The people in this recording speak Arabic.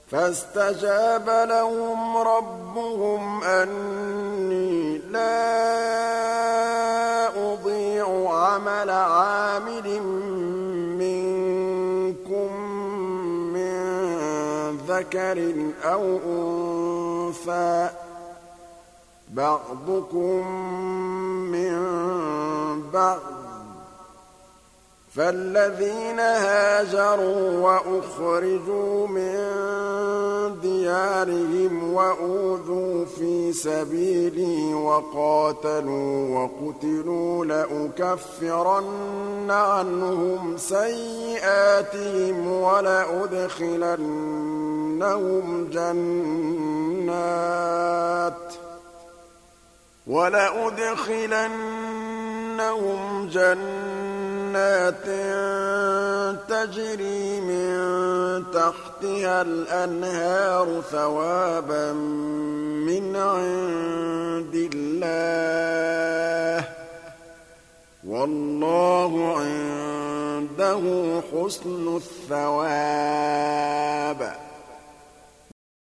فاستجاب لهم ربهم أني لا أضيع عمل عامل منكم من ذكر أو أنثى بعضكم من بعض فالذين هاجروا وأخرجوا من ديارهم وأوذوا في سبيلي وقاتلوا وقتلوا لأكفرن عنهم سيئاتهم ولأدخلنهم جنات تجري من تحتها الأنهار ثوابا من عند الله والله عنده حسن الثواب